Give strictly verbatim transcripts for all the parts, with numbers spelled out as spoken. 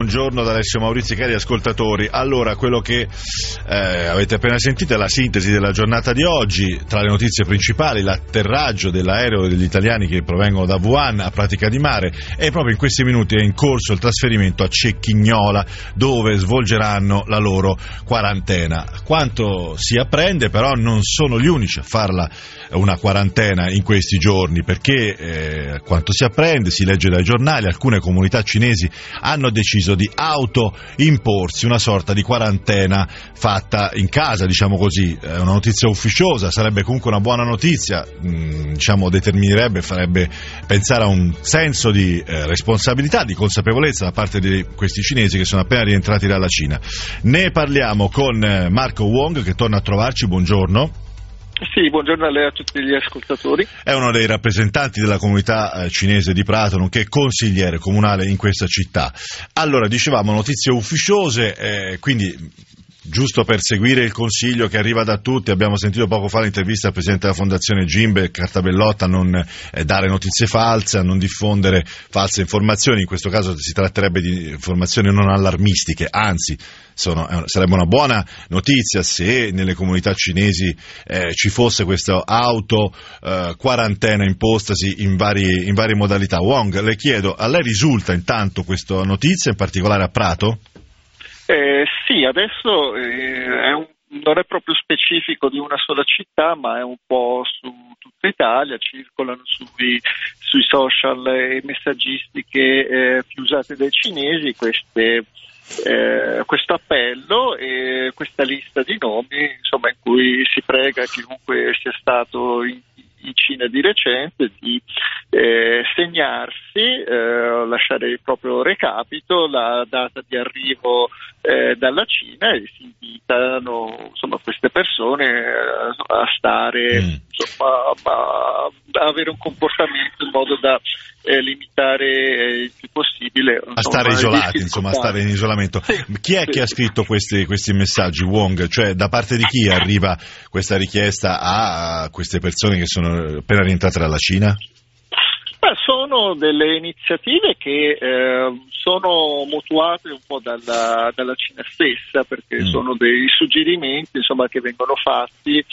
Buongiorno da Alessio Maurizi, cari ascoltatori. Allora, quello che eh, avete appena sentito è la sintesi della giornata di oggi. Tra le notizie principali, l'atterraggio dell'aereo degli italiani che provengono da Wuhan a Pratica di Mare, e proprio in questi minuti è in corso il trasferimento a Cecchignola, dove svolgeranno la loro quarantena. Quanto si apprende, però, non sono gli unici a farla una quarantena in questi giorni, perché eh, quanto si apprende, si legge dai giornali, alcune comunità cinesi hanno deciso di autoimporsi una sorta di quarantena fatta in casa, diciamo così. È una notizia ufficiosa, sarebbe comunque una buona notizia, mh, diciamo determinerebbe, farebbe pensare a un senso di eh, responsabilità, di consapevolezza da parte di questi cinesi che sono appena rientrati dalla Cina. Ne parliamo con eh, Marco Wong, che torna a trovarci. Buongiorno. Sì, buongiorno a lei e a tutti gli ascoltatori. È uno dei rappresentanti della comunità cinese di Prato, nonché consigliere comunale in questa città. Allora, dicevamo notizie ufficiose, eh, quindi giusto per seguire il consiglio che arriva da tutti, abbiamo sentito poco fa l'intervista al presidente della fondazione Gimbe, Cartabellotta, a non eh, dare notizie false, a non diffondere false informazioni. In questo caso si tratterebbe di informazioni non allarmistiche, anzi sono, eh, sarebbe una buona notizia se nelle comunità cinesi eh, ci fosse questa auto eh, quarantena impostasi in, vari, in varie modalità. Wong, le chiedo, a lei risulta intanto questa notizia, in particolare a Prato? Eh, sì, adesso eh, è un, non è proprio specifico di una sola città, ma è un po' su tutta Italia, circolano sui, sui social e messaggistiche eh, più usate dai cinesi queste, eh, questo appello e questa lista di nomi, insomma, in cui si prega chiunque sia stato in in Cina di recente di eh, segnarsi, eh, lasciare il proprio recapito, la data di arrivo eh, dalla Cina, e si invitano insomma queste persone eh, a stare mm. insomma, a, a avere un comportamento in modo da eh, limitare eh, il più possibile insomma, a stare isolati, insomma a stare in isolamento. Sì, chi è sì. che ha scritto questi, questi messaggi, Wong? Cioè, da parte di chi arriva questa richiesta a queste persone che sono appena rientrate dalla Cina? Beh, sono delle iniziative che eh, sono mutuate un po' dalla, dalla Cina stessa, perché mm. sono dei suggerimenti insomma, che vengono fatti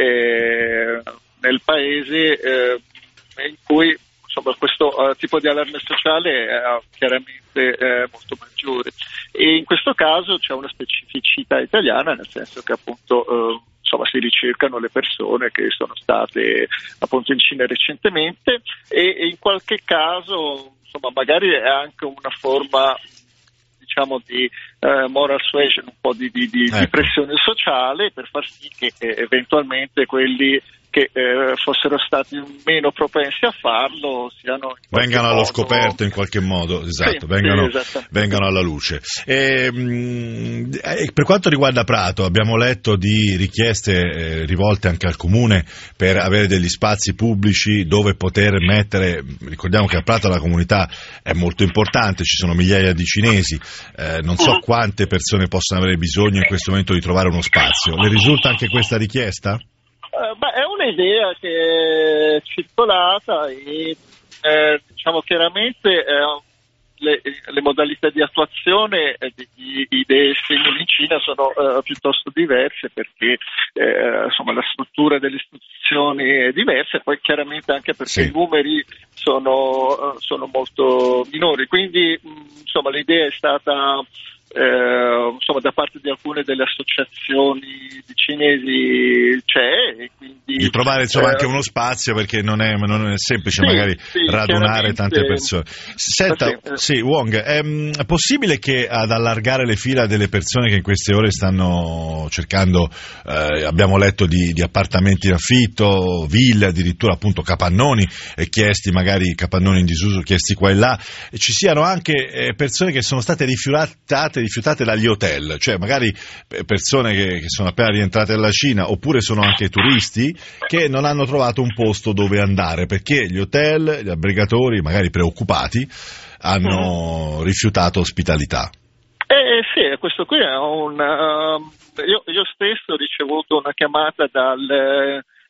eh, nel paese eh, in cui insomma, questo uh, tipo di allarme sociale è chiaramente eh, molto maggiore, e in questo caso c'è una specificità italiana, nel senso che appunto eh, insomma si ricercano le persone che sono state appunto in Cina recentemente, e, e in qualche caso insomma magari è anche una forma diciamo di eh, moral suasion, un po' di, di, di, ecco. di pressione sociale, per far sì che eh, eventualmente quelli che eh, fossero stati meno propensi a farlo siano vengano allo modo... scoperto in qualche modo, esatto, sì, vengano, sì, vengano alla luce. E, mh, per quanto riguarda Prato, abbiamo letto di richieste eh, rivolte anche al comune per avere degli spazi pubblici dove poter mettere, ricordiamo che a Prato la comunità è molto importante, ci sono migliaia di cinesi, eh, non so quante persone possono avere bisogno in questo momento di trovare uno spazio. Le risulta anche questa richiesta? Uh, beh, è un'idea che è circolata e eh, diciamo chiaramente eh, le, le modalità di attuazione eh, di idee simili in Cina sono eh, piuttosto diverse, perché eh, insomma la struttura delle istituzioni è diversa, e poi chiaramente anche perché sì. i numeri sono, sono molto minori, quindi mh, insomma l'idea è stata Eh, insomma da parte di alcune delle associazioni di cinesi c'è, e quindi di trovare insomma eh, anche uno spazio, perché non è, non è semplice sì, magari sì, radunare tante persone. Senta, sì, sì Wong, è, è possibile che ad allargare le fila delle persone che in queste ore stanno cercando, eh, abbiamo letto di, di appartamenti in affitto, ville, addirittura appunto capannoni, eh, chiesti magari capannoni in disuso, chiesti qua e là, e ci siano anche eh, persone che sono state rifiutate rifiutate dagli hotel, cioè magari persone che, che sono appena rientrate dalla Cina, oppure sono anche turisti che non hanno trovato un posto dove andare perché gli hotel, gli albergatori, magari preoccupati, hanno rifiutato ospitalità. Eh sì, questo qui è un... Uh, io, io stesso ho ricevuto una chiamata dal...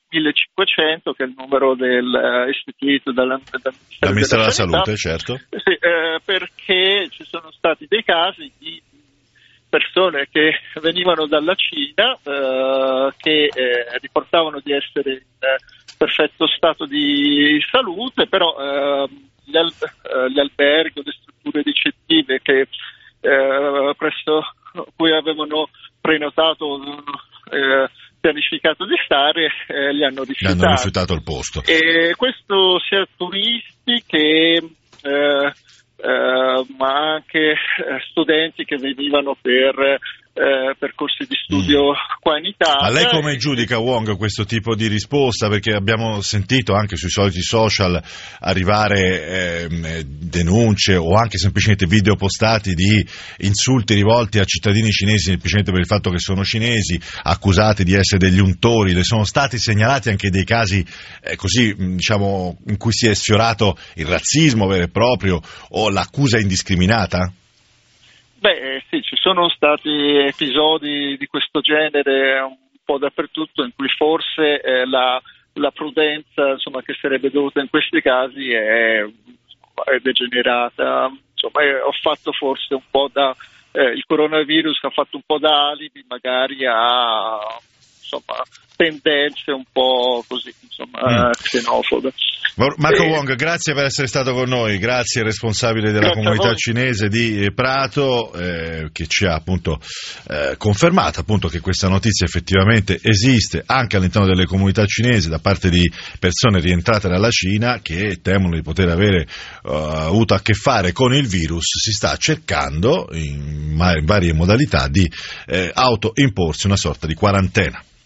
millecinquecento, che è il numero del, uh, istituito dal Ministero, Ministero della, della Salute, certo. Sì, eh, perché ci sono stati dei casi di persone che venivano dalla Cina, eh, che eh, riportavano di essere in perfetto stato di salute, però eh, gli, al- eh, gli alberghi o le strutture ricettive che eh, presso cui avevano prenotato, eh, pianificato di stare, eh, li hanno rifiutati. Gli hanno rifiutato il posto. E questo sia turisti che eh, eh, ma anche eh, studenti che venivano per eh, percorsi di studio mm. qua in Italia. Ma lei come giudica, Wong, questo tipo di risposta? Perché abbiamo sentito anche sui soliti social arrivare eh, denunce o anche semplicemente video postati di insulti rivolti a cittadini cinesi semplicemente per il fatto che sono cinesi, accusati di essere degli untori. Le sono stati segnalati anche dei casi eh, così, diciamo, in cui si è sfiorato il razzismo vero e proprio o l'accusa indiscriminata? Beh, sì, ci sono stati episodi di questo genere un po' dappertutto, in cui forse eh, la, la prudenza, insomma, che sarebbe dovuta in questi casi è, è degenerata. Insomma, eh, ho fatto forse un po' da eh, il coronavirus ha fatto un po' da alibi magari a, insomma, tendenze un po' così, insomma, mm. xenofobe. Marco Wong, grazie per essere stato con noi, grazie al responsabile della grazie comunità cinese di Prato eh, che ci ha appunto eh, confermato appunto che questa notizia effettivamente esiste anche all'interno delle comunità cinesi da parte di persone rientrate dalla Cina che temono di poter avere uh, avuto a che fare con il virus. Si sta cercando in, in varie modalità di eh, autoimporsi una sorta di quarantena.